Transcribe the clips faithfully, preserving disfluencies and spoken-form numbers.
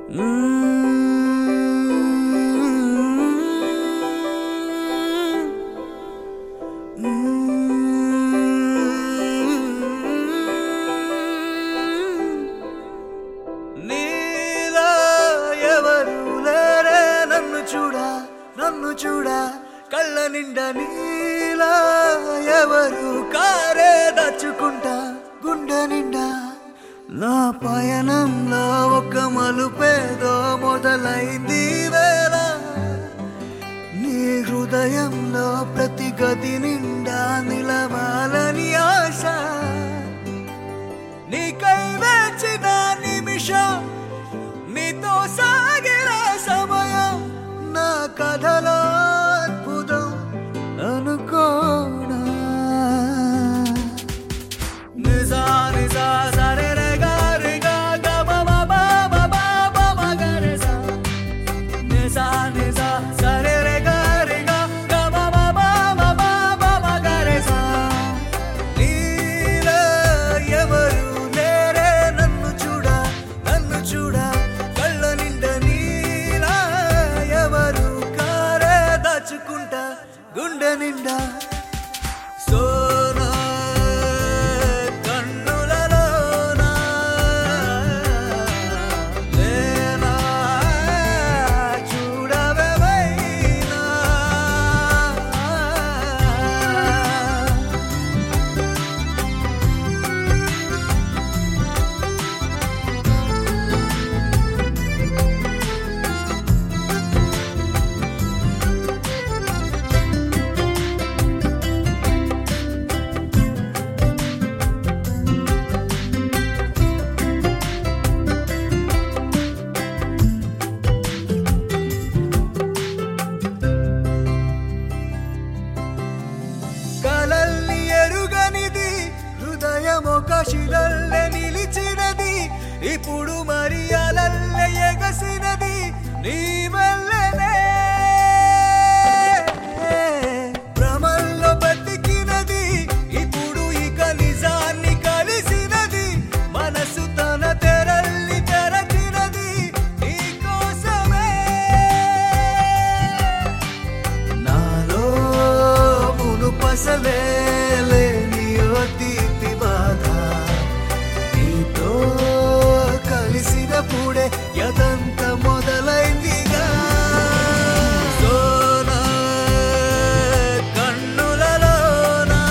నీలా ఎవరు లేరే నన్ను చూడా నన్ను చూడా కళ్ళ నిండా నీలా ఎవరు కారే దాచుకుంటా గుండె నిండా నా పయనంలో ఒక మలుపేదో మొదలైంది వేళ నీ హృదయంలో ప్రతి గది నిండా నిలవాలని ఆశ నీకై వేచిన నిమిషం నీతో సాగిన సమయం నా కథలో అద్భుతం అనుకోనా నిజా నిజా సరే రే గారి గా గా బా బా బా బా బా బా బా గా రే సా నిజా నిజా సరే రే గారి గా గా బా బా బా బా బా బా బా గా రే సా నీలా ఎవరు లేరే నన్ను చూడా నన్ను చూడా కళ్ళ నిండా నీలా ఎవరు కారే దాచుకుంటా గుండె నిండా సోనా కన్నులలోనా లేనా చూడవేమైనా కలల్ని ఎరుగనిది హృదయం ఒక శిలల్లె నిలిచినది ఇప్పుడు మరి అలల్లె ఎగసినది నీ వల్లనే భ్రమల్లో బతికినది ఇప్పుడు ఇక నిజాన్ని కలిసినది మనసు తన తెరల్ని తెరచినది నీ కోసమే నాలో మునుపసలే లేని ఓ తీపి బాధ నీతో కలిసినప్పుడే యదంత మొదలైందిగా సోనా కన్నులలోనా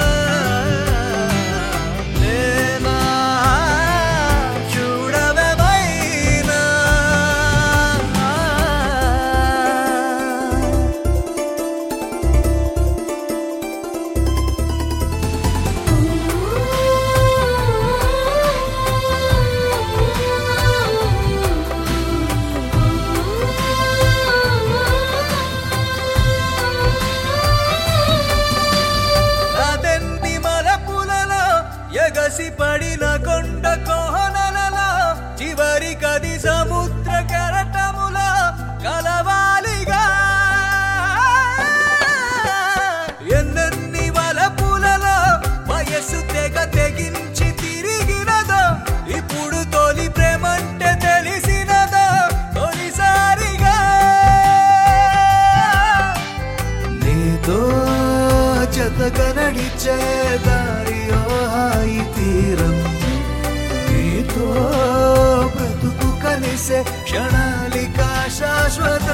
లేనా చూడవేమైనా అదెన్ని మలపులలో ఎగసి పడిన కొండ కోహనలలో చివరి కది సముద్ర కెరటములో కలవాలిగా ఎన్నెన్ని వలపులలో వయస్సు తెగ తెగించి తిరిగినదో ఇప్పుడు తొలి ప్రేమంటే తెలిసినదో తొలిసారిగా నీతో జతగా నడిచే దారియో హాయి తీరం నీతో బ్రతుకు కలిసే క్షణాలిక శాశ్వత